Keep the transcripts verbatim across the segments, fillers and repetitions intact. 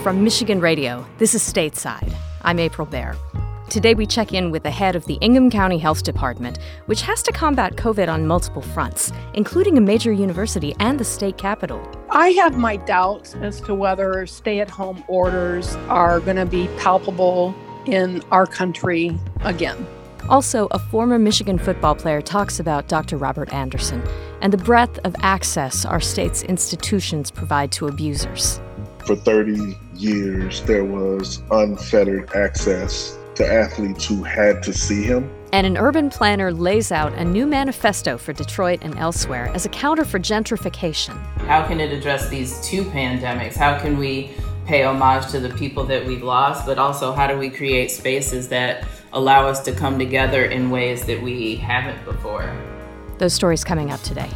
From Michigan Radio, this is Stateside. I'm April Baer. Today we check in with the head of the Ingham County Health Department, which has to combat COVID on multiple fronts, including a major university and the state capitol. I have my doubts as to whether stay-at-home orders are going to be palpable in our country again. Also, a former Michigan football player talks about Doctor Robert Anderson and the breadth of access our state's institutions provide to abusers. For thirty years, there was unfettered access to athletes who had to see him. And an urban planner lays out a new manifesto for Detroit and elsewhere as a counter for gentrification. How can it address these two pandemics? How can we pay homage to the people that we've lost, but also how do we create spaces that allow us to come together in ways that we haven't before? Those stories coming up today.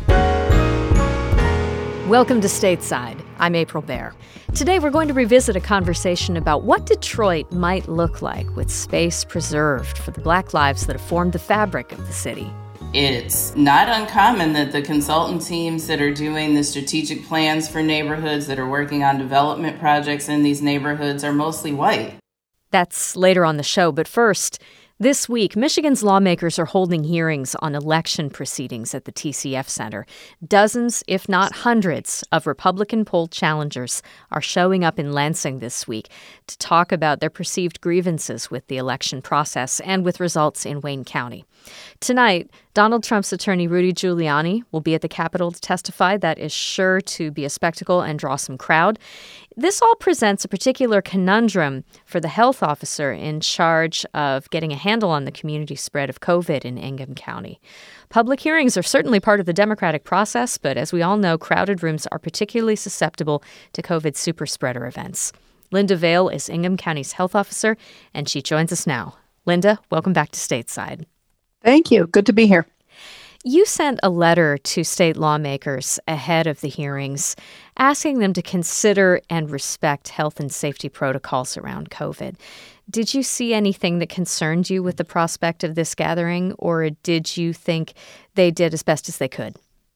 Welcome to Stateside. I'm April Baer. Today we're going to revisit a conversation about what Detroit might look like with space preserved for the Black lives that have formed the fabric of the city. It's not uncommon that the consultant teams that are doing the strategic plans for neighborhoods, that are working on development projects in these neighborhoods, are mostly white. That's later on the show, but first, this week, Michigan's lawmakers are holding hearings on election proceedings at the T C F Center. Dozens, if not hundreds, of Republican poll challengers are showing up in Lansing this week to talk about their perceived grievances with the election process and with results in Wayne County. Tonight, Donald Trump's attorney Rudy Giuliani will be at the Capitol to testify. That is sure to be a spectacle and draw some crowd. This all presents a particular conundrum for the health officer in charge of getting a handle on the community spread of COVID in Ingham County. Public hearings are certainly part of the democratic process, but as we all know, crowded rooms are particularly susceptible to COVID superspreader events. Linda Vail is Ingham County's health officer, and she joins us now. Linda, welcome back to Stateside. Thank you. Good to be here. You sent a letter to state lawmakers ahead of the hearings asking them to consider and respect health and safety protocols around COVID. Did you see anything that concerned you with the prospect of this gathering, or did you think they did as best as they could?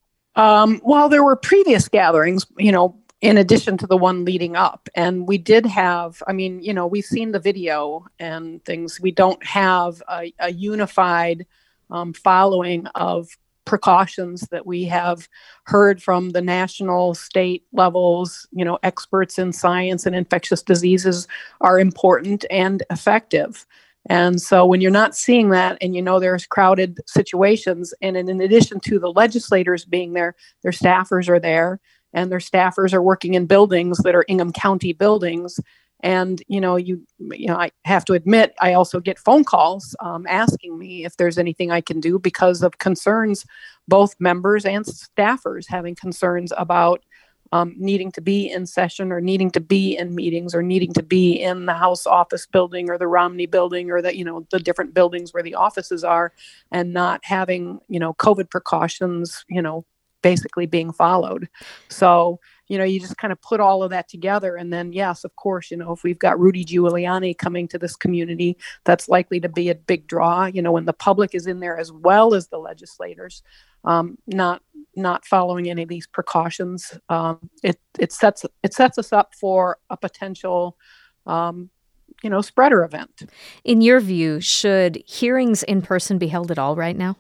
Um, well, there were previous gatherings, you know, in addition to the one leading up. And we did have, I mean, you know, we've seen the video and things. We don't have a, a unified um, following of precautions that we have heard from the national, state levels. You know, experts in science and infectious diseases are important and effective. And so when you're not seeing that and you know there's crowded situations, and in addition to the legislators being there, their staffers are there, and their staffers are working in buildings that are Ingham County buildings. And, you know, you, you know, I have to admit, I also get phone calls um, asking me if there's anything I can do because of concerns, both members and staffers having concerns about um, needing to be in session or needing to be in meetings or needing to be in the House office building or the Romney building or the, you know, the different buildings where the offices are, and not having, you know, COVID precautions, you know, basically being followed. So, you know, you just kind of put all of that together. And then, yes, of course, you know, if we've got Rudy Giuliani coming to this community, that's likely to be a big draw, you know, when the public is in there as well as the legislators, um, not not following any of these precautions. Um, it it sets it sets us up for a potential um, you know, spreader event. In your view, should hearings in person be held at all right now?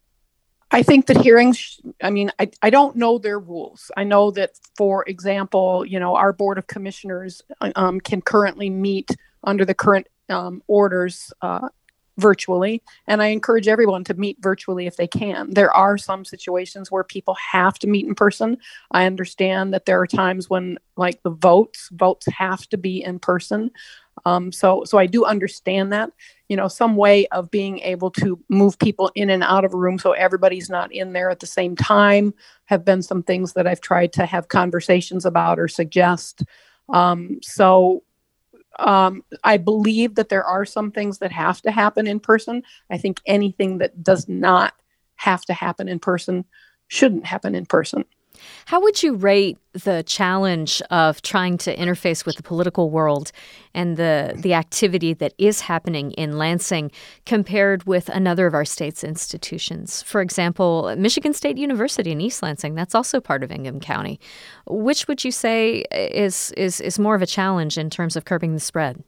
I think that hearings, I mean, I, I don't know their rules. I know that, for example, you know, our Board of Commissioners um, can currently meet under the current um, orders uh, virtually. And I encourage everyone to meet virtually if they can. There are some situations where people have to meet in person. I understand that there are times when, like, the votes, votes have to be in person. Um, so, so I do understand that, you know, some way of being able to move people in and out of a room so everybody's not in there at the same time have been some things that I've tried to have conversations about or suggest. Um, so um, I believe that there are some things that have to happen in person. I think anything that does not have to happen in person shouldn't happen in person. How would you rate the challenge of trying to interface with the political world and the the activity that is happening in Lansing compared with another of our state's institutions? For example, Michigan State University in East Lansing, that's also part of Ingham County. Which would you say is is is more of a challenge in terms of curbing the spread?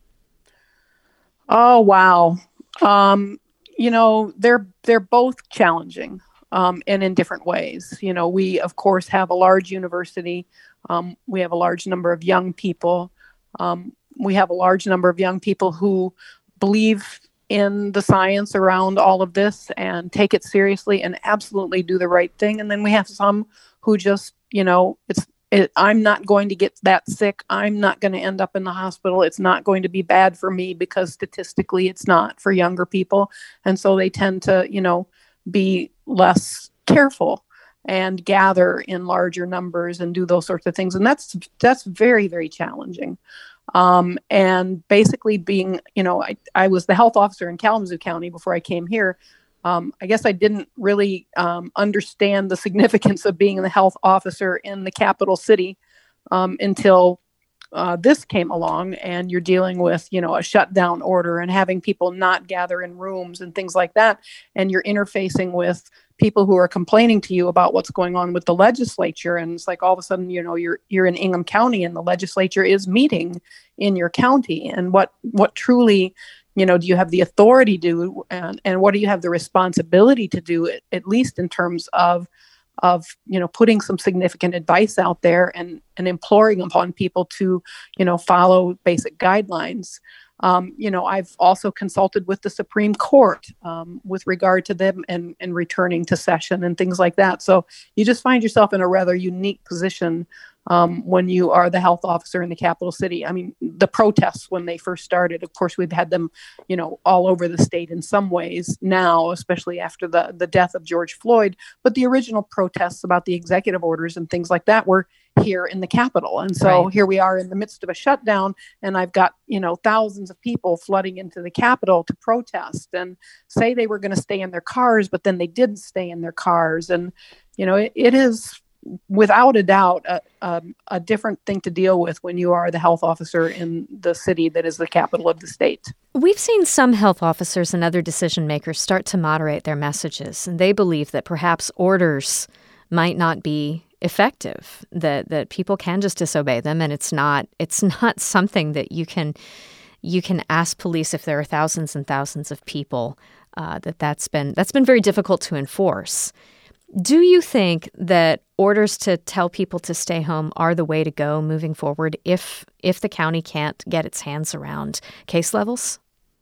Oh, wow. Um, you know, they're they're both challenging. Um, and in different ways. You know, we, of course, have a large university. Um, we have a large number of young people. Um, we have a large number of young people who believe in the science around all of this and take it seriously and absolutely do the right thing. And then we have some who just, you know, it's, it, I'm not going to get that sick. I'm not going to end up in the hospital. It's not going to be bad for me because statistically it's not for younger people. And so they tend to, you know, be less careful and gather in larger numbers and do those sorts of things. And that's that's very, very challenging. Um, and basically being, you know, I, I was the health officer in Kalamazoo County before I came here. Um, I guess I didn't really um, understand the significance of being the health officer in the capital city um, until Uh, this came along, and you're dealing with, you know, a shutdown order and having people not gather in rooms and things like that. And you're interfacing with people who are complaining to you about what's going on with the legislature. And it's like all of a sudden, you know, you're you're in Ingham County and the legislature is meeting in your county. And what what truly, you know, do you have the authority to do, and, and what do you have the responsibility to do, at, at least in terms of of, you know, putting some significant advice out there and, and imploring upon people to, you know, follow basic guidelines. Um, you know, I've also consulted with the Supreme Court um, with regard to them and, and returning to session and things like that. So you just find yourself in a rather unique position um, when you are the health officer in the capital city. I mean, the protests when they first started, of course, we've had them, you know, all over the state in some ways now, especially after the, the death of George Floyd. But the original protests about the executive orders and things like that were here in the Capitol. And so right. Here we are in the midst of a shutdown, and I've got, you know, thousands of people flooding into the Capitol to protest and say they were going to stay in their cars, but then they didn't stay in their cars. And, you know, it, it is without a doubt a, a, a different thing to deal with when you are the health officer in the city that is the capital of the state. We've seen some health officers and other decision makers start to moderate their messages, and they believe that perhaps orders might not be effective, that that people can just disobey them, and it's not it's not something that you can you can ask police if there are thousands and thousands of people uh, that that's been that's been very difficult to enforce. Do you think that orders to tell people to stay home are the way to go moving forward if if the county can't get its hands around case levels?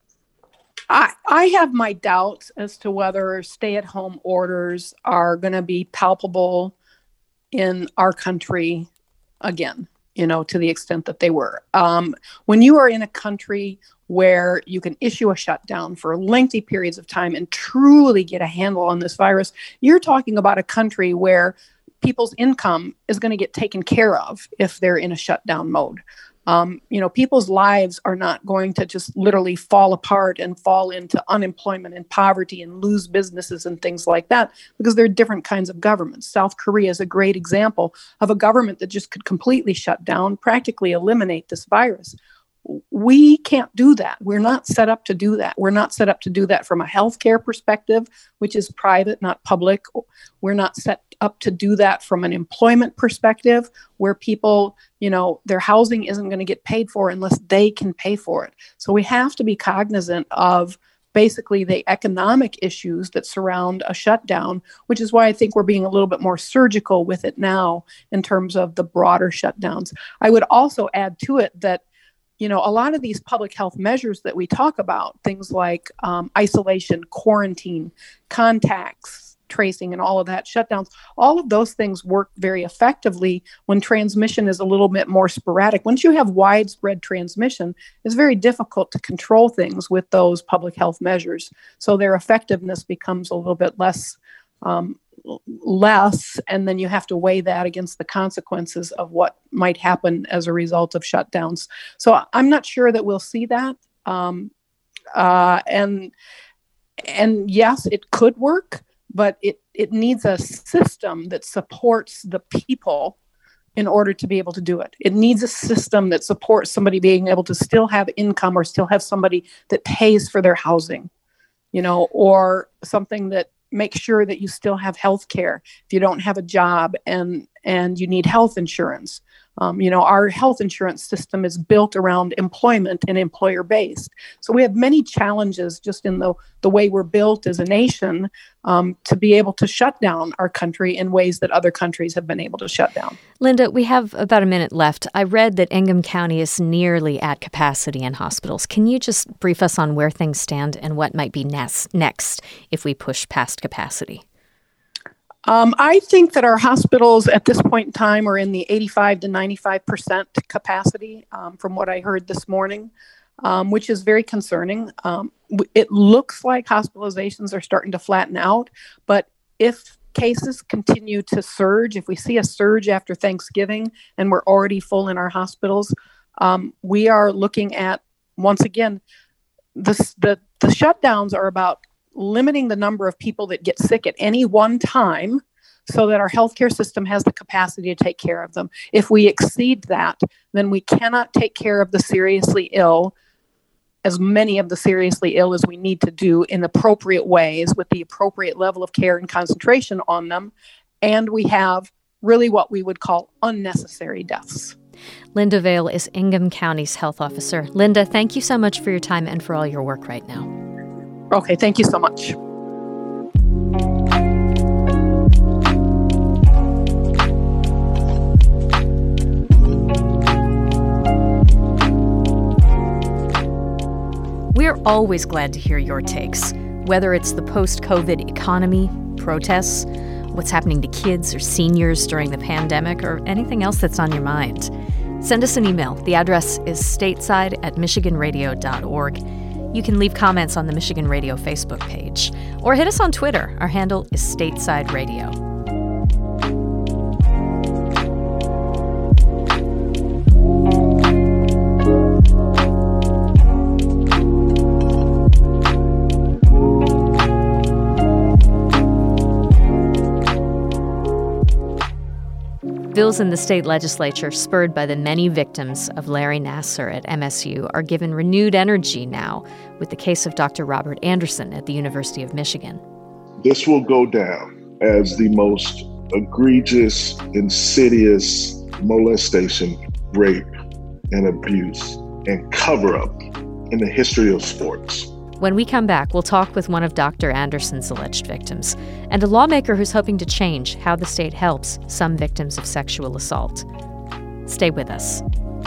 I, I have my doubts as to whether stay-at-home orders are going to be palpable in our country again, you know, to the extent that they were. Um, when you are in a country where you can issue a shutdown for lengthy periods of time and truly get a handle on this virus, you're talking about a country where people's income is going to get taken care of if they're in a shutdown mode. Um, you know, people's lives are not going to just literally fall apart and fall into unemployment and poverty and lose businesses and things like that, because there are different kinds of governments. South Korea is a great example of a government that just could completely shut down, practically eliminate this virus. We can't do that. We're not set up to do that. We're not set up to do that from a healthcare perspective, which is private, not public. We're not set up to do that from an employment perspective, where people, you know, their housing isn't going to get paid for unless they can pay for it. So we have to be cognizant of basically the economic issues that surround a shutdown, which is why I think we're being a little bit more surgical with it now in terms of the broader shutdowns. I would also add to it that, you know, a lot of these public health measures that we talk about, things like um, isolation, quarantine, contacts, tracing, and all of that, shutdowns, all of those things work very effectively when transmission is a little bit more sporadic. Once you have widespread transmission, it's very difficult to control things with those public health measures. So their effectiveness becomes a little bit less um, less, and then you have to weigh that against the consequences of what might happen as a result of shutdowns. So I'm not sure that we'll see that. Um, uh, and and yes, it could work, but it, it needs a system that supports the people in order to be able to do it. It needs a system that supports somebody being able to still have income or still have somebody that pays for their housing, you know, or something that makes sure that you still have health care if you don't have a job and and you need health insurance. Um, you know, our health insurance system is built around employment and employer-based. So we have many challenges just in the, the way we're built as a nation um, to be able to shut down our country in ways that other countries have been able to shut down. Linda, we have about a minute left. I read that Ingham County is nearly at capacity in hospitals. Can you just brief us on where things stand and what might be next, next if we push past capacity? Um, I think that our hospitals at this point in time are in the eighty-five to ninety-five percent capacity um, from what I heard this morning, um, which is very concerning. Um, it looks like hospitalizations are starting to flatten out, but if cases continue to surge, if we see a surge after Thanksgiving and we're already full in our hospitals, um, we are looking at, once again, this, the, the shutdowns are about limiting the number of people that get sick at any one time so that our healthcare system has the capacity to take care of them. If we exceed that, then we cannot take care of the seriously ill, as many of the seriously ill as we need to do in appropriate ways with the appropriate level of care and concentration on them. And we have really what we would call unnecessary deaths. Linda Vail is Ingham County's health officer. Linda, thank you so much for your time and for all your work right now. Okay, thank you so much. We're always glad to hear your takes, whether it's the post-COVID economy, protests, what's happening to kids or seniors during the pandemic, or anything else that's on your mind. Send us an email. The address is stateside at michigan radio dot org. You can leave comments on the Michigan Radio Facebook page or hit us on Twitter. Our handle is Stateside Radio. Bills in the state legislature, spurred by the many victims of Larry Nassar at M S U, are given renewed energy now with the case of Doctor Robert Anderson at the University of Michigan. This will go down as the most egregious, insidious molestation, rape, and abuse and cover-up in the history of sports. When we come back, we'll talk with one of Doctor Anderson's alleged victims and a lawmaker who's hoping to change how the state helps some victims of sexual assault. Stay with us.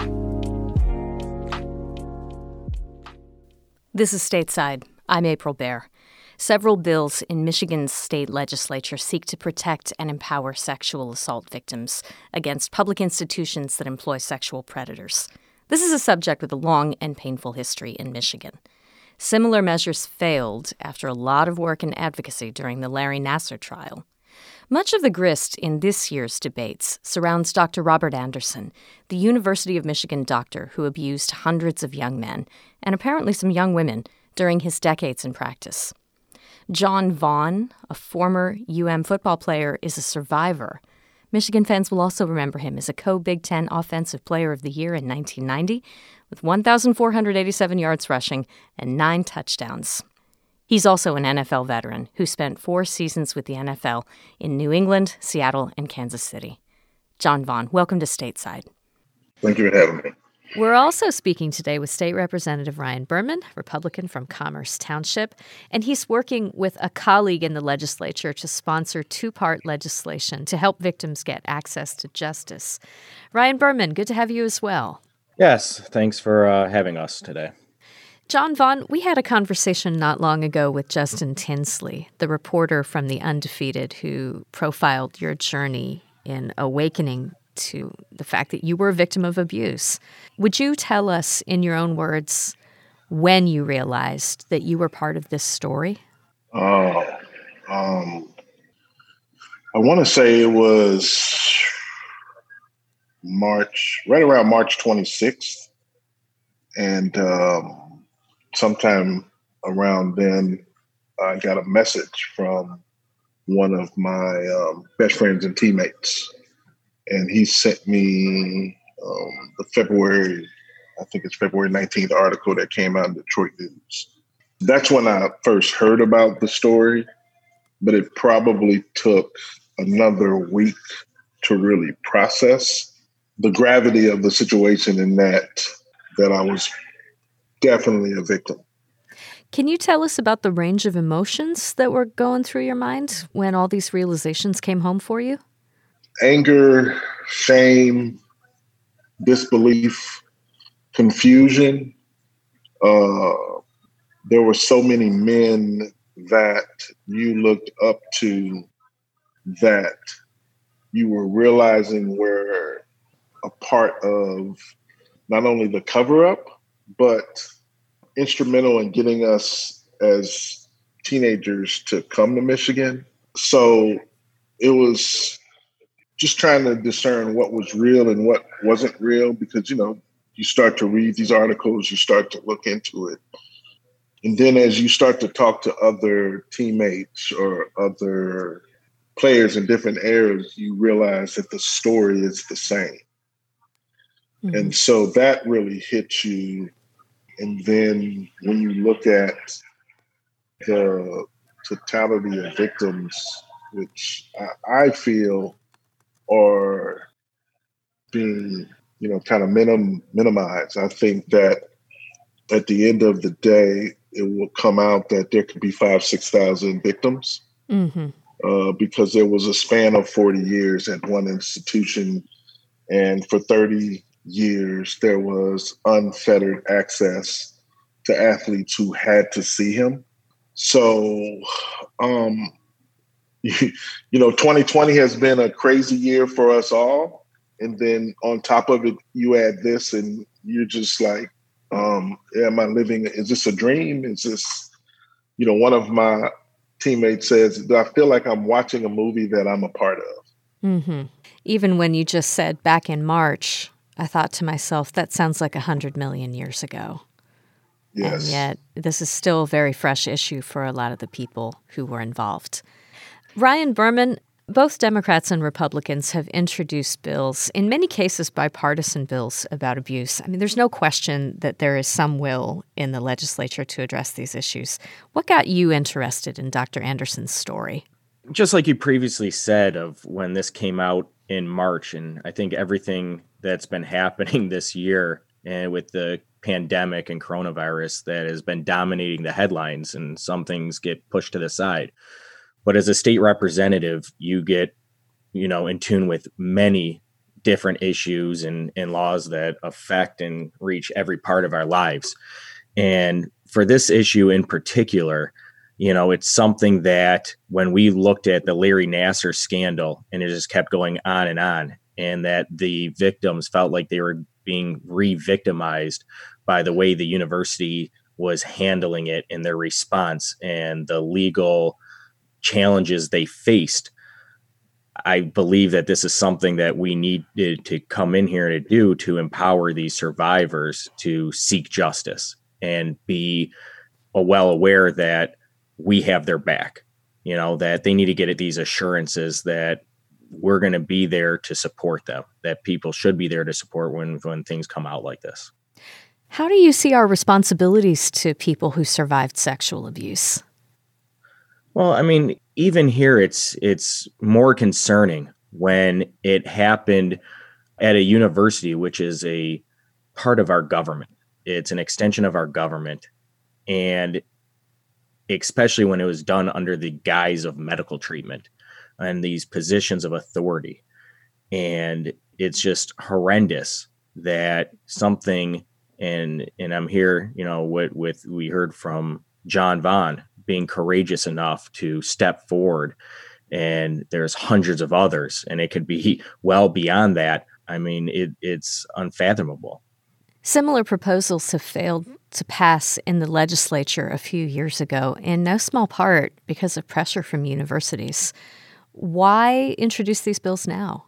This is Stateside. I'm April Baer. Several bills in Michigan's state legislature seek to protect and empower sexual assault victims against public institutions that employ sexual predators. This is a subject with a long and painful history in Michigan. Similar measures failed after a lot of work and advocacy during the Larry Nassar trial. Much of the grist in this year's debates surrounds Doctor Robert Anderson, the University of Michigan doctor who abused hundreds of young men, and apparently some young women, during his decades in practice. John Vaughn, a former U M football player, is a survivor. Michigan fans will also remember him as a co-Big Ten Offensive Player of the Year in nineteen ninety, with one thousand four hundred eighty-seven yards rushing and nine touchdowns. He's also an N F L veteran who spent four seasons with the N F L in New England, Seattle, and Kansas City. John Vaughn, welcome to Stateside. Thank you for having me. We're also speaking today with State Representative Ryan Berman, Republican from Commerce Township, and he's working with a colleague in the legislature to sponsor two-part legislation to help victims get access to justice. Ryan Berman, good to have you as well. Yes, thanks for uh, having us today. John Vaughn, we had a conversation not long ago with Justin Tinsley, the reporter from The Undefeated who profiled your journey in awakening to the fact that you were a victim of abuse. Would you tell us, in your own words, when you realized that you were part of this story? Oh, um, I want to say it was March, right around March twenty-sixth. And um, sometime around then, I got a message from one of my um, best friends and teammates. And he sent me um, the February, I think it's February nineteenth article that came out in Detroit News. That's when I first heard about the story, but it probably took another week to really process the gravity of the situation, in that that I was definitely a victim. Can you tell us about the range of emotions that were going through your mind when all these realizations came home for you? Anger, shame, disbelief, confusion. Uh, there were so many men that you looked up to that you were realizing were a part of not only the cover-up, but instrumental in getting us as teenagers to come to Michigan. So it was just trying to discern what was real and what wasn't real, because, you know, you start to read these articles, you start to look into it. And then as you start to talk to other teammates or other players in different eras, you realize that the story is the same. Mm-hmm. And so that really hits you. And then when you look at the totality of victims, which I, I feel are being, you know, kind of minim, minimized, I think that at the end of the day, it will come out that there could be five, six thousand victims, mm-hmm. uh, because there was a span of forty years at one institution, and for thirty years there was unfettered access to athletes who had to see him. So, um, you, you know, twenty twenty has been a crazy year for us all, and then on top of it, you add this, and you're just like, Um, am I living? Is this a dream? Is this, you know, one of my teammates says, I feel like I'm watching a movie that I'm a part of. Mm-hmm. Even when you just said back in March, I thought to myself, that sounds like a hundred million years ago. Yes. And yet this is still a very fresh issue for a lot of the people who were involved. Ryan Berman, both Democrats and Republicans have introduced bills, in many cases bipartisan bills, about abuse. I mean, there's no question that there is some will in the legislature to address these issues. What got you interested in Doctor Anderson's story? Just like you previously said, of when this came out in March, and I think everything that's been happening this year, and with the pandemic and coronavirus, that has been dominating the headlines, and some things get pushed to the side. But as a state representative, you get, you know, in tune with many different issues and, and laws that affect and reach every part of our lives. And for this issue in particular, you know, it's something that when we looked at the Larry Nassar scandal, and it just kept going on and on, and that the victims felt like they were being re-victimized by the way the university was handling it in their response and the legal challenges they faced. I believe that this is something that we needed to come in here to do, to empower these survivors to seek justice and be well aware that we have their back, you know, that they need to get these assurances that we're going to be there to support them, that people should be there to support when, when things come out like this. How do you see our responsibilities to people who survived sexual abuse? Well, I mean, even here, it's it's more concerning when it happened at a university, which is a part of our government. It's an extension of our government, and especially when it was done under the guise of medical treatment and these positions of authority. And it's just horrendous that something, and and I'm here, you know, with, with we heard from John Vaughn being courageous enough to step forward, and there's hundreds of others, and it could be well beyond that. I mean, it, it's unfathomable. Similar proposals have failed to pass in the legislature a few years ago, in no small part because of pressure from universities. Why introduce these bills now?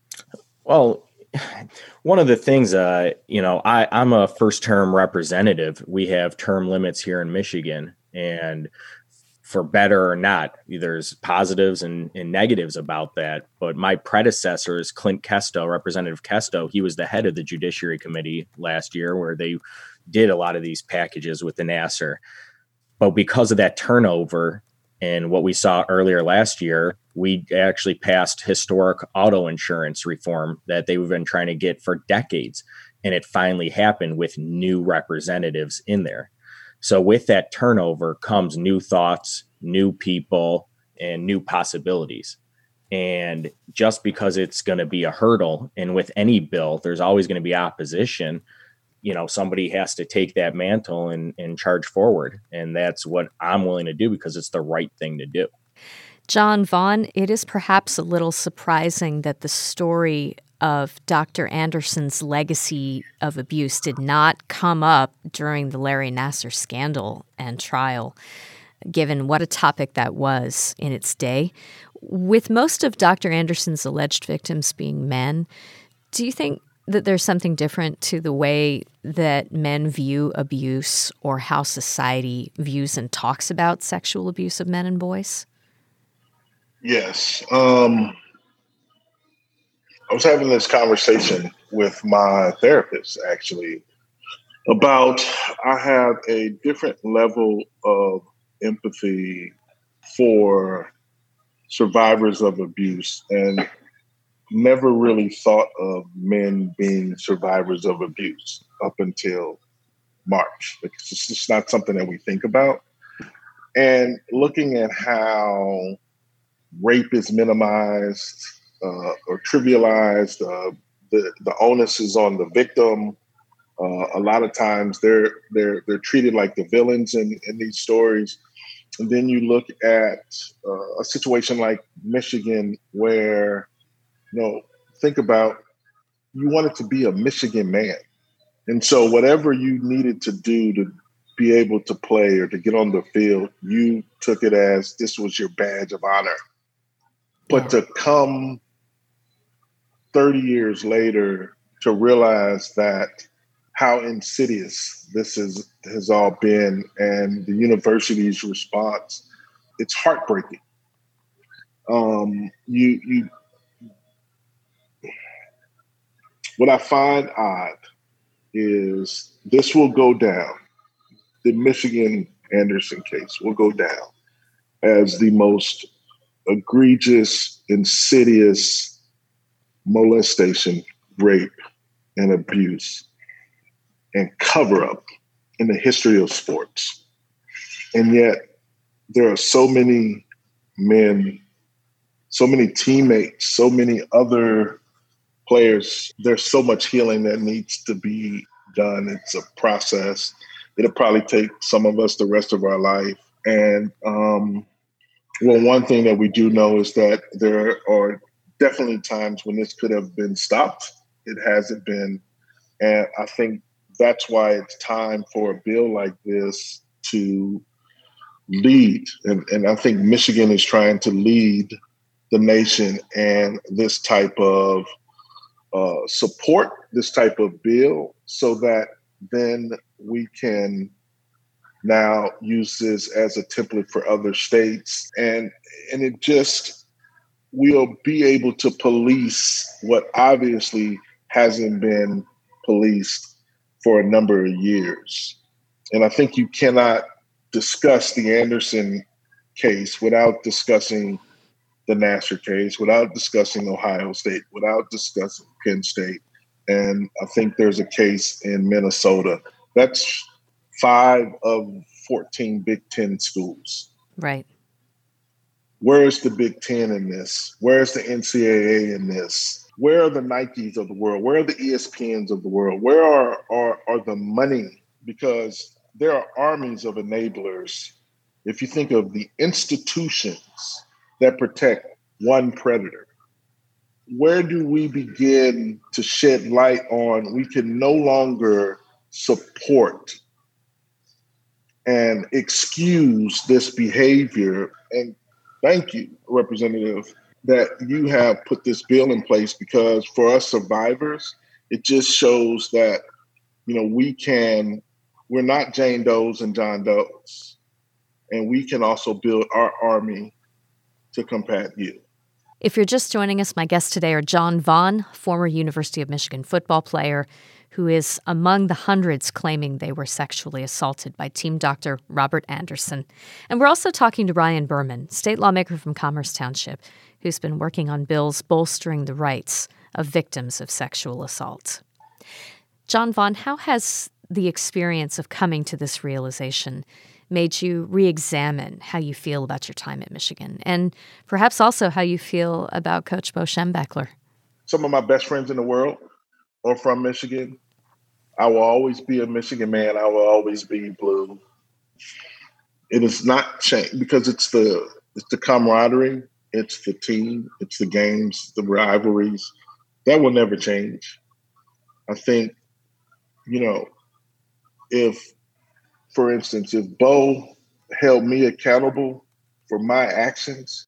Well, one of the things, uh, you know, I, I'm a first-term representative. We have term limits here in Michigan, and for better or not. There's positives and, and negatives about that. But my predecessors, Clint Kesto, Representative Kesto, he was the head of the Judiciary Committee last year, where they did a lot of these packages with the Nassar. But because of that turnover and what we saw earlier last year, we actually passed historic auto insurance reform that they've been trying to get for decades. And it finally happened with new representatives in there. So with that turnover comes new thoughts, new people, and new possibilities. And just because it's going to be a hurdle, and with any bill, there's always going to be opposition, you know, somebody has to take that mantle and, and charge forward. And that's what I'm willing to do because it's the right thing to do. John Vaughn, it is perhaps a little surprising that the story of Doctor Anderson's legacy of abuse did not come up during the Larry Nassar scandal and trial, given what a topic that was in its day. With most of Doctor Anderson's alleged victims being men, do you think that there's something different to the way that men view abuse or how society views and talks about sexual abuse of men and boys? Yes. Um, I was having this conversation with my therapist, actually, about I have a different level of empathy for survivors of abuse and never really thought of men being survivors of abuse up until March. It's just not something that we think about. And looking at how rape is minimized uh, or trivialized, uh, the, the onus is on the victim. Uh, a lot of times they're they're they're treated like the villains in, in these stories. And then you look at uh, a situation like Michigan where, you know, think about, you wanted to be a Michigan man. And so whatever you needed to do to be able to play or to get on the field, you took it as this was your badge of honor. But to come thirty years later to realize that how insidious this is, has all been, and the university's response, it's heartbreaking. Um, you, you, what I find odd is this will go down. The Michigan Anderson case will go down as the most egregious, insidious molestation, rape, and abuse and cover up in the history of sports. And yet there are so many men, so many teammates, so many other players. There's so much healing that needs to be done. It's a process. It'll probably take some of us the rest of our life. And um, well, one thing that we do know is that there are definitely times when this could have been stopped. It hasn't been. And I think that's why it's time for a bill like this to lead. And, and I think Michigan is trying to lead the nation and this type of uh, support, this type of bill, so that then we can now use this as a template for other states. And, and it just, we'll be able to police what obviously hasn't been policed for a number of years. And I think you cannot discuss the Anderson case without discussing the Nassar case, without discussing Ohio State, without discussing Penn State. And I think there's a case in Minnesota. That's five of fourteen Big Ten schools. Right. Where is the Big Ten in this? Where is the N C double A in this? Where are the Nikes of the world? Where are the E S P Ns of the world? Where are, are, are the money? Because there are armies of enablers. If you think of the institutions that protect one predator, where do we begin to shed light on we can no longer support and excuse this behavior? And thank you, Representative, that you have put this bill in place, because for us survivors, it just shows that, you know, we can, we're not Jane Does and John Does. and we can also build our army to combat you. If you're just joining us, my guests today are John Vaughn, former University of Michigan football player, who is among the hundreds claiming they were sexually assaulted by team doctor Robert Anderson. And we're also talking to Ryan Berman, state lawmaker from Commerce Township, who's been working on bills bolstering the rights of victims of sexual assault. John Vaughn, how has the experience of coming to this realization made you re-examine how you feel about your time at Michigan, and perhaps also how you feel about Coach Bo Schembechler? Some of my best friends in the world are from Michigan. I will always be a Michigan man. I will always be blue. It is not changed because it's the it's the camaraderie, it's the team, it's the games, the rivalries. That will never change. I think, you know, if, for instance, if Bo held me accountable for my actions,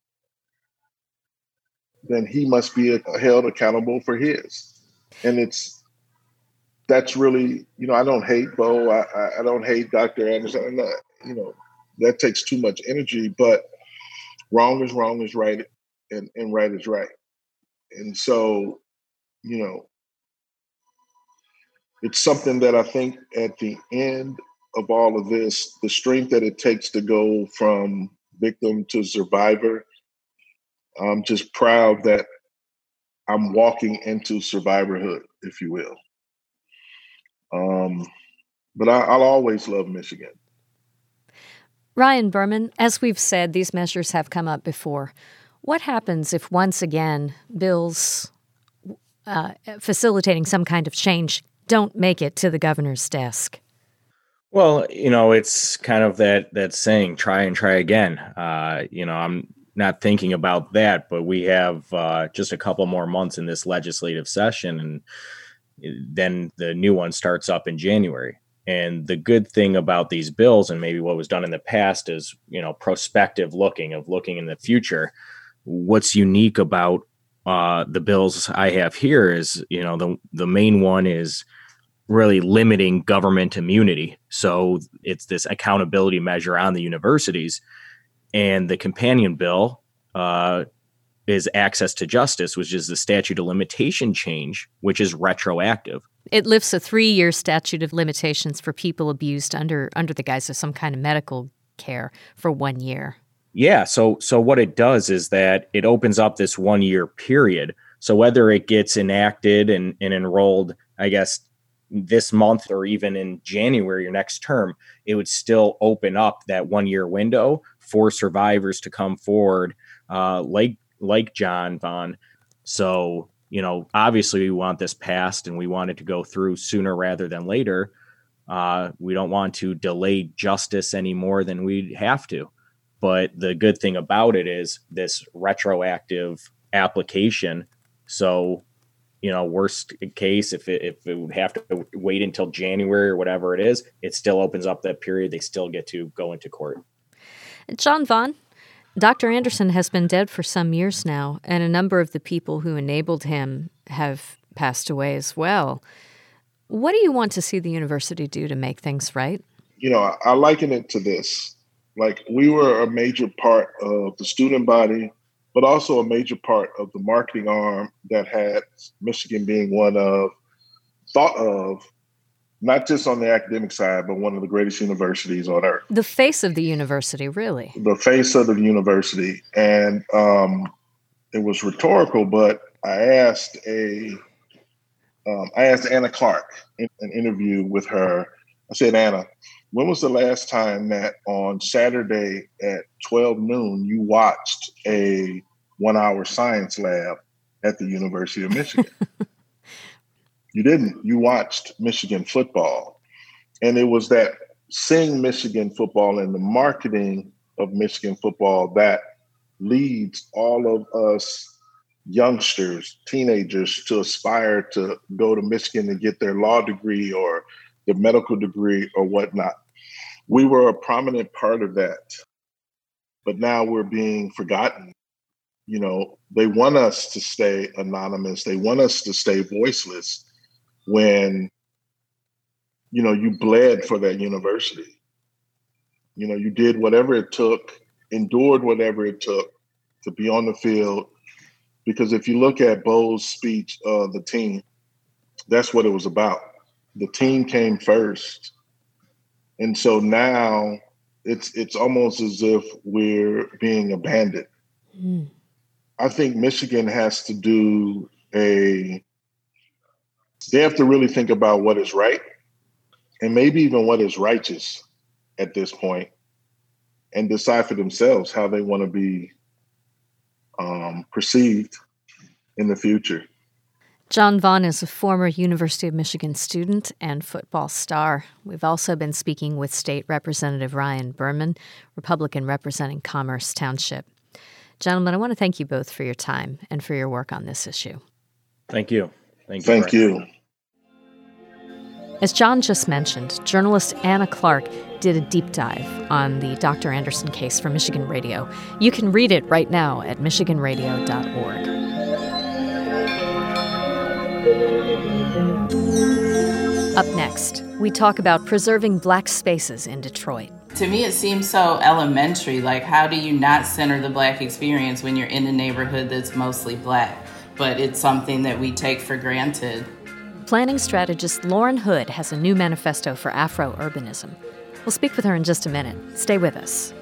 then he must be held accountable for his. And it's, that's really, you know, I don't hate Bo. I, I don't hate Doctor Anderson. Not, you know, that takes too much energy, but wrong is wrong is right, and, and right is right. And so, you know, it's something that I think at the end of all of this, the strength that it takes to go from victim to survivor, I'm just proud that I'm walking into survivorhood, if you will. Um, but I, I'll always love Michigan. Ryan Berman, as we've said, these measures have come up before. What happens if once again bills uh, facilitating some kind of change don't make it to the governor's desk? Well, you know, it's kind of that that saying, try and try again. Uh, you know, I'm not thinking about that, but we have uh, just a couple more months in this legislative session, and then the new one starts up in January. And the good thing about these bills, and maybe what was done in the past, is, you know, prospective looking, of looking in the future. What's unique about uh, the bills I have here is, you know, the the main one is really limiting government immunity. So it's this accountability measure on the universities. And the companion bill uh, is access to justice, which is the statute of limitation change, which is retroactive. It lifts a three-year statute of limitations for people abused under under the guise of some kind of medical care for one year. Yeah. So so what it does is that it opens up this one-year period. So whether it gets enacted and, and enrolled, I guess, this month or even in January or next term, it would still open up that one-year window for survivors to come forward, uh, like like John Vaughn. So, you know, obviously we want this passed and we want it to go through sooner rather than later. Uh, we don't want to delay justice any more than we have to. But the good thing about it is this retroactive application. So, you know, worst case, if it, if it would have to wait until January or whatever it is, it still opens up that period. They still get to go into court. John Vaughn, Doctor Anderson has been dead for some years now, and a number of the people who enabled him have passed away as well. What do you want to see the university do to make things right? You know, I, I liken it to this. Like, we were a major part of the student body, but also a major part of the marketing arm that had Michigan being one of, thought of, not just on the academic side, but one of the greatest universities on earth. The face of the university, really. The face of the university. And um, it was rhetorical, but I asked a, um, I asked Anna Clark in an interview with her. I said, Anna, when was the last time that on Saturday at twelve noon you watched a one-hour science lab at the University of Michigan? You didn't. You watched Michigan football. And it was that seeing Michigan football and the marketing of Michigan football that leads all of us youngsters, teenagers, to aspire to go to Michigan and get their law degree or their medical degree or whatnot. We were a prominent part of that, but now we're being forgotten. You know, they want us to stay anonymous. They want us to stay voiceless when, you know, you bled for that university. You know, you did whatever it took, endured whatever it took to be on the field. Because if you look at Bo's speech, uh, the team, that's what it was about. The team came first. And so now it's it's almost as if we're being abandoned. Mm. I think Michigan has to do a, they have to really think about what is right and maybe even what is righteous at this point and decide for themselves how they want to be um, perceived in the future. John Vaughn is a former University of Michigan student and football star. We've also been speaking with State Representative Ryan Berman, Republican representing Commerce Township. Gentlemen, I want to thank you both for your time and for your work on this issue. Thank you. Thank you. Thank you. As John just mentioned, journalist Anna Clark did a deep dive on the Doctor Anderson case for Michigan Radio. You can read it right now at michigan radio dot org. Up next, we talk about preserving Black spaces in Detroit. To me, it seems so elementary. Like, how do you not center the Black experience when you're in a neighborhood that's mostly Black? But it's something that we take for granted. Planning strategist Lauren Hood has a new manifesto for Afro-urbanism. We'll speak with her in just a minute. Stay with us.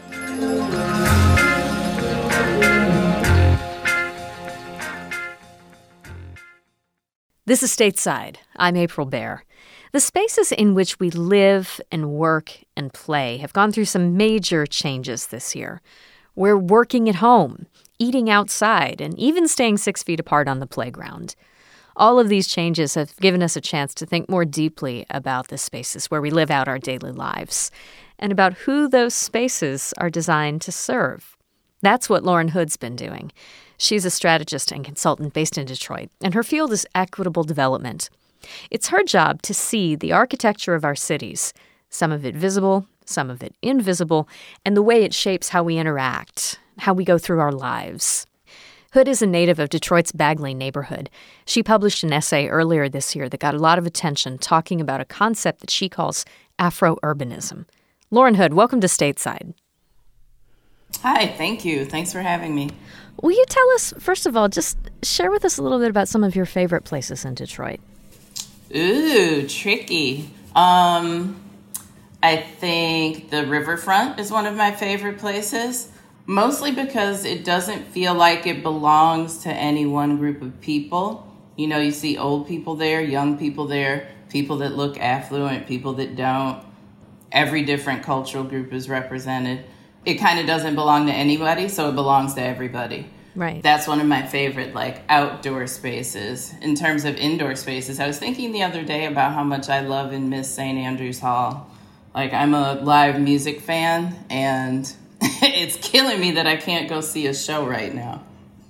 This is Stateside. I'm April Baer. The spaces in which we live and work and play have gone through some major changes this year. We're working at home, eating outside, and even staying six feet apart on the playground. All of these changes have given us a chance to think more deeply about the spaces where we live out our daily lives and about who those spaces are designed to serve. That's what Lauren Hood's been doing. She's a strategist and consultant based in Detroit, and her field is equitable development. It's her job to see the architecture of our cities, some of it visible, some of it invisible, and the way it shapes how we interact, how we go through our lives. Hood is a native of Detroit's Bagley neighborhood. She published an essay earlier this year that got a lot of attention talking about a concept that she calls Afro-urbanism. Lauren Hood, welcome to Stateside. Hi, thank you. Thanks for having me. Will you tell us, first of all, just share with us a little bit about some of your favorite places in Detroit? Ooh, tricky. Um, I think the riverfront is one of my favorite places, mostly because it doesn't feel like it belongs to any one group of people. You know, you see old people there, young people there, people that look affluent, people that don't. Every different cultural group is represented. It kind of doesn't belong to anybody, so it belongs to everybody. Right. That's one of my favorite, like, outdoor spaces. In terms of indoor spaces, I was thinking the other day about how much I love and miss Saint Andrews Hall. Like, I'm a live music fan, and it's killing me that I can't go see a show right now.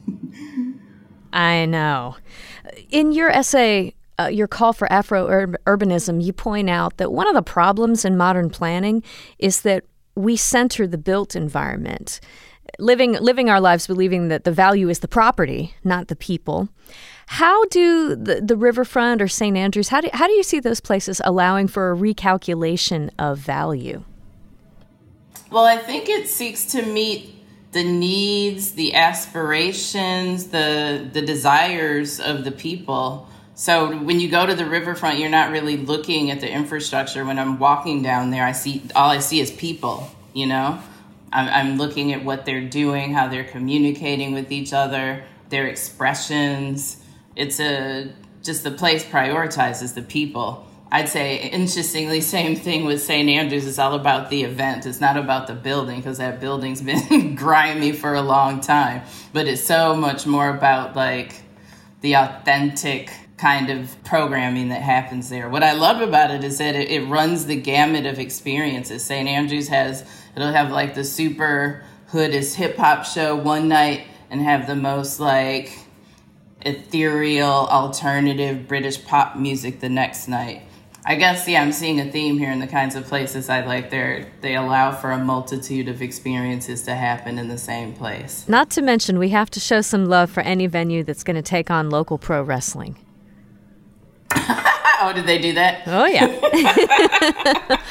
I know. In your essay, uh, your call for Afro-urbanism, you point out that one of the problems in modern planning is that we center the built environment, living living our lives believing that the value is the property, not the people. How do the, the riverfront or Saint Andrews, how do, how do you see those places allowing for a recalculation of value? Well, I think it seeks to meet the needs, the aspirations, the the desires of the people. So when you go to the riverfront, you're not really looking at the infrastructure. When I'm walking down there, I see all I see is people, you know? I'm, I'm looking at what they're doing, how they're communicating with each other, their expressions. It's a just the place prioritizes the people. I'd say, interestingly, same thing with Saint Andrews. It's all about the event. It's not about the building, because that building's been grimy for a long time. But it's so much more about, like, the authentic kind of programming that happens there. What I love about it is that it, it runs the gamut of experiences. Saint Andrews has, it'll have like the super hoodest hip hop show one night and have the most like ethereal alternative British pop music the next night. I guess, yeah, I'm seeing a theme here in the kinds of places I like. They're, they allow for a multitude of experiences to happen in the same place. Not to mention, we have to show some love for any venue that's going to take on local pro wrestling. Oh, did they do that? Oh, yeah.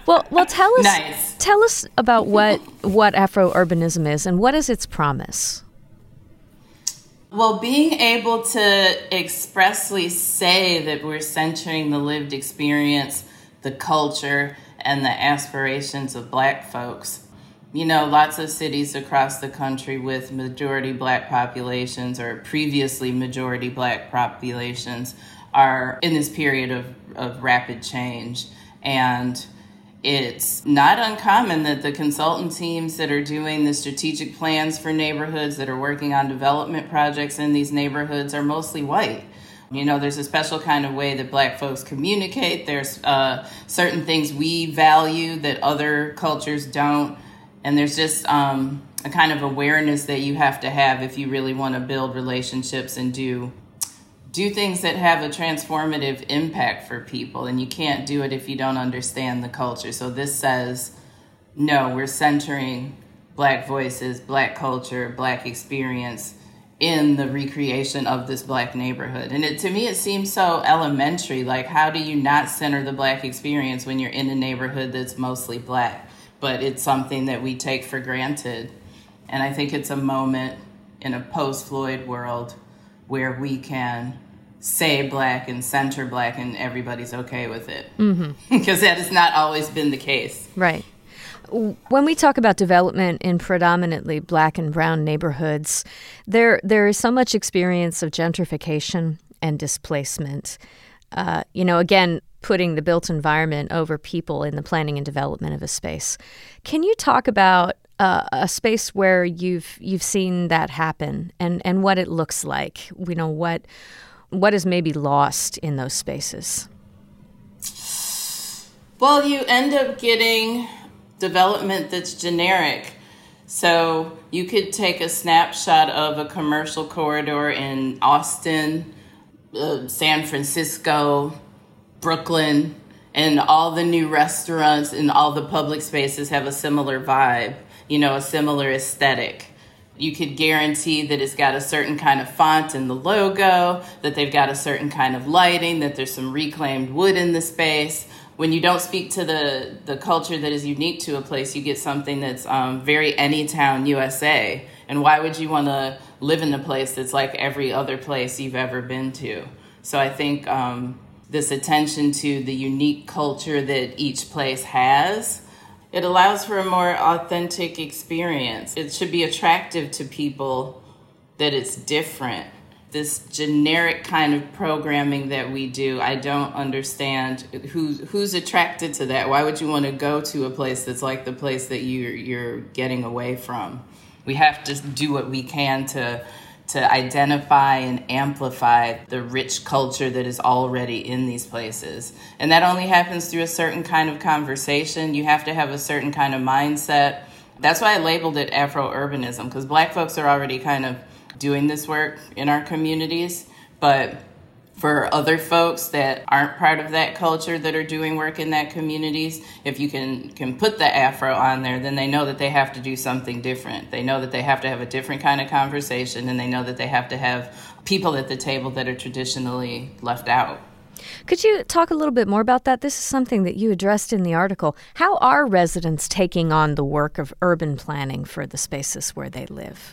Well, well, tell us, nice. tell us about what what Afro-urbanism is and what is its promise. Well, being able to expressly say that we're centering the lived experience, the culture, and the aspirations of Black folks. You know, lots of cities across the country with majority Black populations or previously majority Black populations are in this period of, of rapid change. And it's not uncommon that the consultant teams that are doing the strategic plans for neighborhoods, that are working on development projects in these neighborhoods, are mostly white. You know, there's a special kind of way that Black folks communicate. There's uh, certain things we value that other cultures don't. And there's just um, a kind of awareness that you have to have if you really want to build relationships and do do things that have a transformative impact for people. And you can't do it if you don't understand the culture. So this says, no, we're centering Black voices, Black culture, Black experience in the recreation of this Black neighborhood. And it, to me, it seems so elementary. Like, how do you not center the Black experience when you're in a neighborhood that's mostly Black? But it's something that we take for granted. And I think it's a moment in a post-Floyd world where we can say Black and center Black and everybody's okay with it. Mm-hmm. Because that has not always been the case. Right. When we talk about development in predominantly Black and brown neighborhoods, there there is so much experience of gentrification and displacement. Uh, you know, again, putting the built environment over people in the planning and development of a space. Can you talk about uh, a space where you've you've seen that happen and, and what it looks like? You know, what what is maybe lost in those spaces? Well, you end up getting development that's generic. So you could take a snapshot of a commercial corridor in Austin, uh, San Francisco, Brooklyn, and all the new restaurants and all the public spaces have a similar vibe, you know, a similar aesthetic. You could guarantee that it's got a certain kind of font in the logo, that they've got a certain kind of lighting, that there's some reclaimed wood in the space. When you don't speak to the, the culture that is unique to a place, you get something that's um, very Anytown U S A. And why would you want to live in a place that's like every other place you've ever been to? So I think um, this attention to the unique culture that each place has, it allows for a more authentic experience. It should be attractive to people that it's different. This generic kind of programming that we do, I don't understand who, who's attracted to that. Why would you want to go to a place that's like the place that you're, you're getting away from? We have to do what we can to to identify and amplify the rich culture that is already in these places. And that only happens through a certain kind of conversation. You have to have a certain kind of mindset. That's why I labeled it Afro-urbanism, because Black folks are already kind of doing this work in our communities. But for other folks that aren't part of that culture that are doing work in that communities, if you can, can put the Afro on there, then they know that they have to do something different. They know that they have to have a different kind of conversation, and they know that they have to have people at the table that are traditionally left out. Could you talk a little bit more about that? This is something that you addressed in the article. How are residents taking on the work of urban planning for the spaces where they live?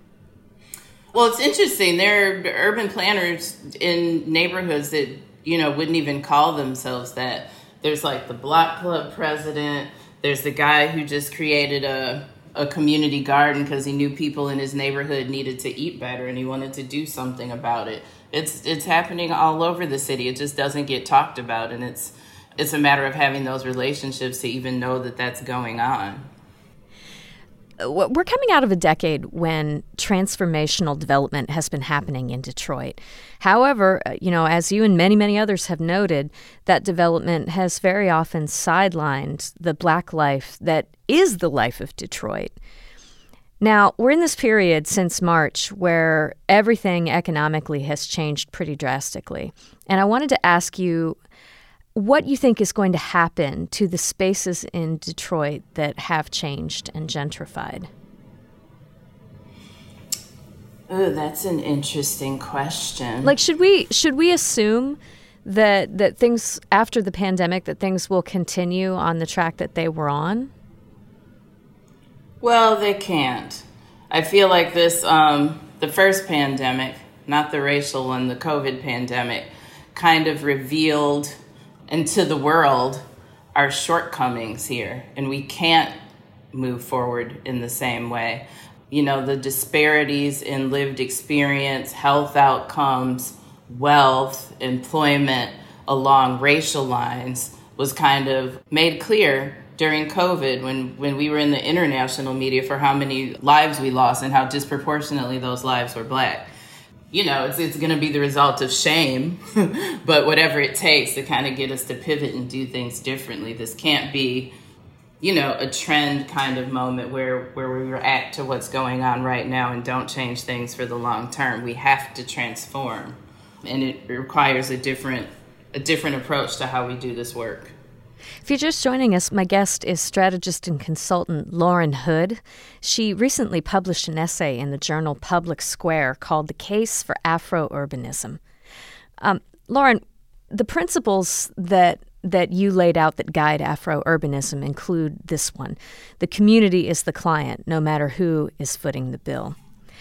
Well, it's interesting. There are urban planners in neighborhoods that, you know, wouldn't even call themselves that. There's like the block club president. There's the guy who just created a, a community garden because he knew people in his neighborhood needed to eat better and he wanted to do something about it. It's it's happening all over the city. It just doesn't get talked about. And it's it's a matter of having those relationships to even know that that's going on. We're coming out of a decade when transformational development has been happening in Detroit. However, you know, as you and many, many others have noted, that development has very often sidelined the Black life that is the life of Detroit. Now, we're in this period since March where everything economically has changed pretty drastically. And I wanted to ask you what you think is going to happen to the spaces in Detroit that have changed and gentrified. Oh, that's an interesting question. Like, should we should we assume that that things after the pandemic, that things will continue on the track that they were on? Well, they can't. I feel like this, um, the first pandemic, not the racial one, the COVID pandemic, kind of revealed into the world our shortcomings here, and we can't move forward in the same way. You know, the disparities in lived experience, health outcomes, wealth, employment along racial lines was kind of made clear during COVID when, when we were in the international media for how many lives we lost and how disproportionately those lives were Black. You know, it's it's going to be the result of shame, but whatever it takes to kind of get us to pivot and do things differently. This can't be, you know, a trend kind of moment where, where we react to what's going on right now and don't change things for the long term. We have to transform, and it requires a different a different approach to how we do this work. If you're just joining us, my guest is strategist and consultant Lauren Hood. She recently published an essay in the journal Public Square called The Case for Afro-Urbanism. Um, Lauren, the principles that that you laid out that guide Afro-Urbanism include this one: the community is the client, no matter who is footing the bill.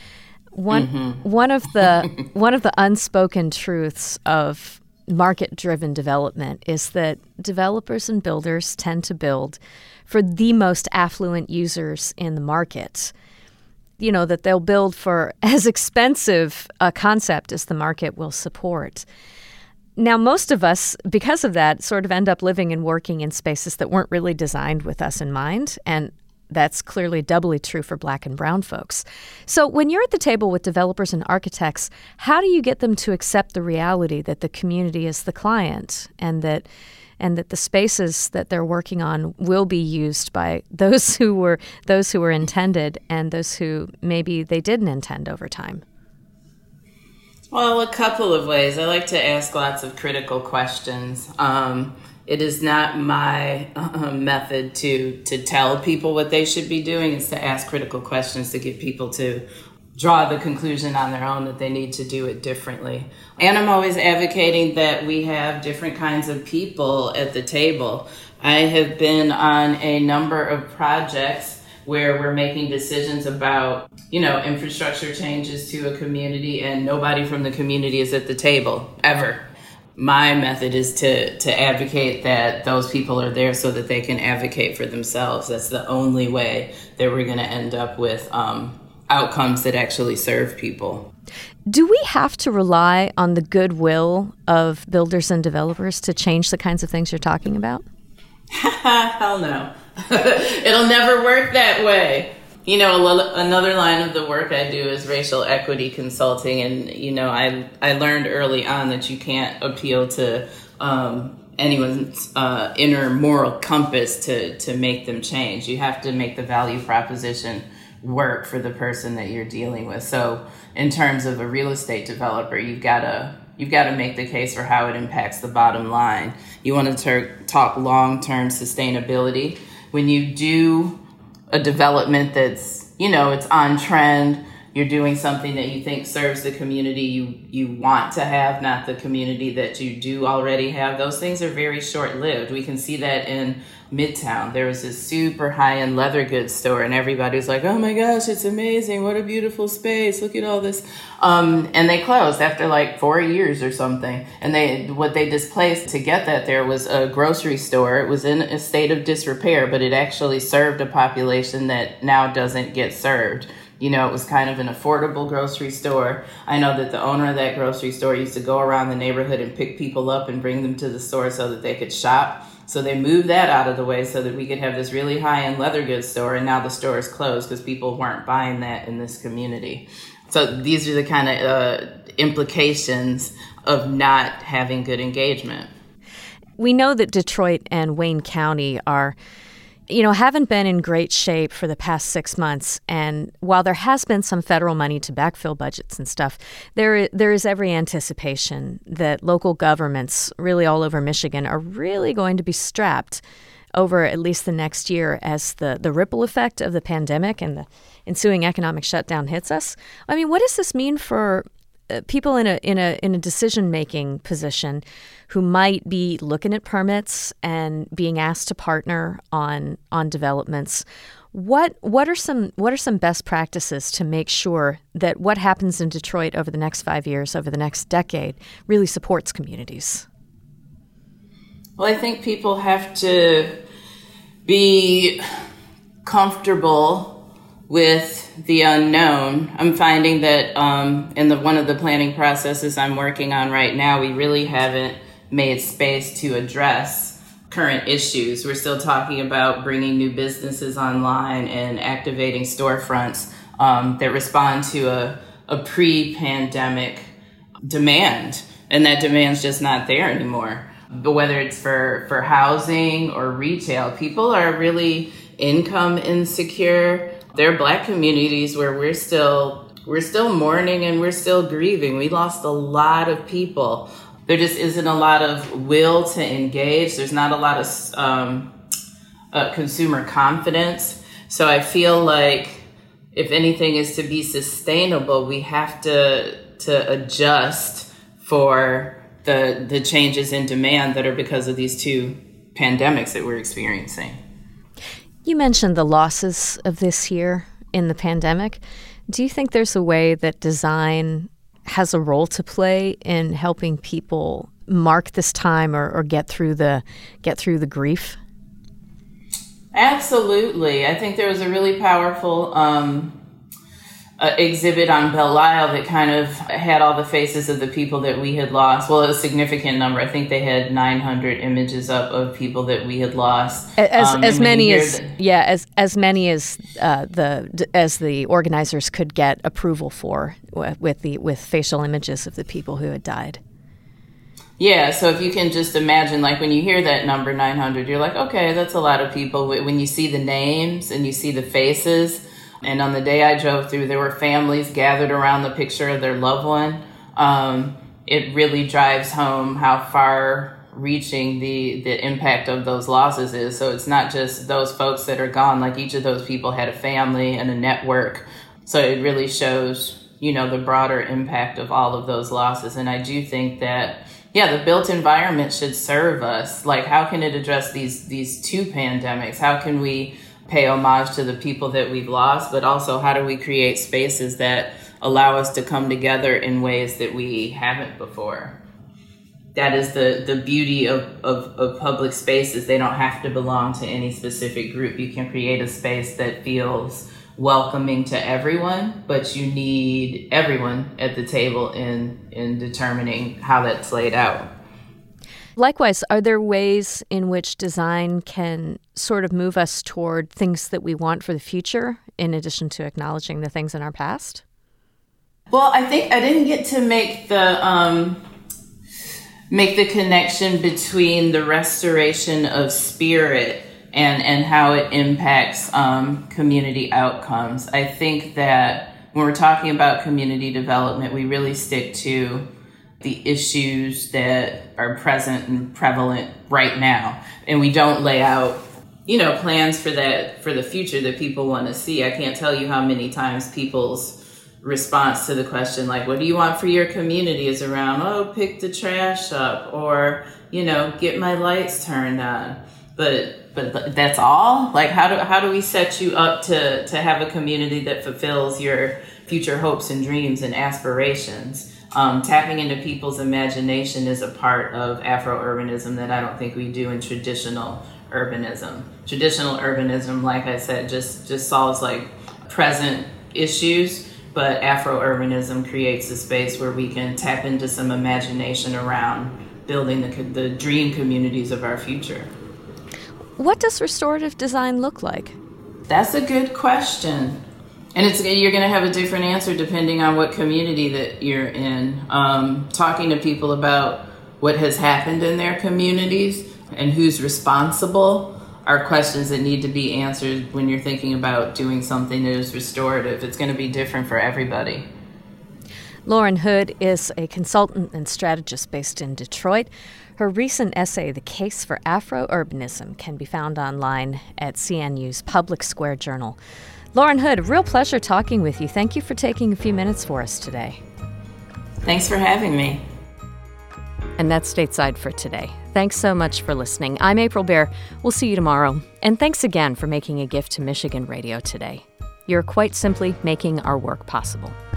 One mm-hmm. one of the one of the unspoken truths of market-driven development is that developers and builders tend to build for the most affluent users in the market. You know, that they'll build for as expensive a concept as the market will support. Now, most of us, because of that, sort of end up living and working in spaces that weren't really designed with us in mind, and that's clearly doubly true for Black and brown folks. So when you're at the table with developers and architects, how do you get them to accept the reality that the community is the client and that and that the spaces that they're working on will be used by those who were those who were intended and those who maybe they didn't intend over time? Well, a couple of ways. I like to ask lots of critical questions. Um, It is not my uh, method to to tell people what they should be doing. It's to ask critical questions to get people to draw the conclusion on their own that they need to do it differently. And I'm always advocating that we have different kinds of people at the table. I have been on a number of projects where we're making decisions about, you know, infrastructure changes to a community, and nobody from the community is at the table, ever. My method is to to advocate that those people are there so that they can advocate for themselves. That's the only way that we're going to end up with um, outcomes that actually serve people. Do we have to rely on the goodwill of builders and developers to change the kinds of things you're talking about? Hell no. It'll never work that way. You know, another line of the work I do is racial equity consulting. And, you know, I I learned early on that you can't appeal to um, anyone's uh, inner moral compass to, to make them change. You have to make the value proposition work for the person that you're dealing with. So in terms of a real estate developer, you've got to you've got to make the case for how it impacts the bottom line. You want to ter- talk long-term sustainability. When you do a development that's, you know, it's on trend, you're doing something that you think serves the community you, you want to have, not the community that you do already have, those things are very short-lived. We can see that in Midtown. There was this super high-end leather goods store, and everybody was like, oh my gosh, it's amazing. What a beautiful space. Look at all this. Um, and they closed after like four years or something. And they what they displaced to get that there was a grocery store. It was in a state of disrepair, but it actually served a population that now doesn't get served. You know, it was kind of an affordable grocery store. I know that the owner of that grocery store used to go around the neighborhood and pick people up and bring them to the store so that they could shop. So they moved that out of the way so that we could have this really high-end leather goods store, and now the store is closed because people weren't buying that in this community. So these are the kind of uh, implications of not having good engagement. We know that Detroit and Wayne County are, you know, haven't been in great shape for the past six months. And while there has been some federal money to backfill budgets and stuff, there there is every anticipation that local governments really all over Michigan are really going to be strapped over at least the next year as the, the ripple effect of the pandemic and the ensuing economic shutdown hits us. I mean, what does this mean for uh, people in a in a in a decision-making position who might be looking at permits and being asked to partner on on developments. What what are some what are some best practices to make sure that what happens in Detroit over the next five years, over the next decade, really supports communities? Well, I think people have to be comfortable with the unknown. I'm finding that um, in the one of the planning processes I'm working on right now, we really haven't made space to address current issues. We're still talking about bringing new businesses online and activating storefronts um, that respond to a, a pre-pandemic demand, and that demand's just not there anymore. But whether it's for, for housing or retail, people are really income insecure. There are Black communities where we're still we're still mourning and we're still grieving. We lost a lot of people. There just isn't a lot of will to engage. There's not a lot of um, uh, consumer confidence. So I feel like if anything is to be sustainable, we have to to adjust for the the changes in demand that are because of these two pandemics that we're experiencing. You mentioned the losses of this year in the pandemic. Do you think there's a way that design has a role to play in helping people mark this time or, or get through the get through the grief? Absolutely. I think there was a really powerful um, uh, exhibit on Belle Isle that kind of had all the faces of the people that we had lost. Well, a significant number. I think they had nine hundred images up of people that we had lost. As um, as many as the, yeah, as as many as uh, the as the organizers could get approval for with the with facial images of the people who had died. Yeah, so if you can just imagine, like when you hear that number nine hundred, you're like, okay, that's a lot of people. When you see the names and you see the faces, and on the day I drove through, there were families gathered around the picture of their loved one. Um, it really drives home how far-reaching the, the impact of those losses is. So it's not just those folks that are gone. Like each of those people had a family and a network. So it really shows, you know, the broader impact of all of those losses. And I do think that, yeah, the built environment should serve us. Like, how can it address these these two pandemics? How can we pay homage to the people that we've lost, but also how do we create spaces that allow us to come together in ways that we haven't before? That is the, the beauty of, of, of public spaces. They don't have to belong to any specific group. You can create a space that feels welcoming to everyone, but you need everyone at the table in, in determining how that's laid out. Likewise, are there ways in which design can sort of move us toward things that we want for the future, in addition to acknowledging the things in our past? Well, I think I didn't get to make the um, make the connection between the restoration of spirit and, and how it impacts um, community outcomes. I think that when we're talking about community development, we really stick to the issues that are present and prevalent right now. And we don't lay out, you know, plans for that, for the future that people want to see. I can't tell you how many times people's response to the question, like, what do you want for your community, is around, oh, pick the trash up, or, you know, get my lights turned on. But but that's all? Like, how do how do we set you up to, to have a community that fulfills your future hopes and dreams and aspirations? Um, tapping into people's imagination is a part of Afro-urbanism that I don't think we do in traditional urbanism. Traditional urbanism, like I said, just, just solves like present issues, but Afro-urbanism creates a space where we can tap into some imagination around building the, the dream communities of our future. What does restorative design look like? That's a good question. And it's you're going to have a different answer depending on what community that you're in. Um, talking to people about what has happened in their communities and who's responsible are questions that need to be answered when you're thinking about doing something that is restorative. It's going to be different for everybody. Lauren Hood is a consultant and strategist based in Detroit. Her recent essay, The Case for Afro-Urbanism, can be found online at C N U's Public Square Journal. Lauren Hood, a real pleasure talking with you. Thank you for taking a few minutes for us today. Thanks for having me. And that's Stateside for today. Thanks so much for listening. I'm April Baer. We'll see you tomorrow. And thanks again for making a gift to Michigan Radio today. You're quite simply making our work possible.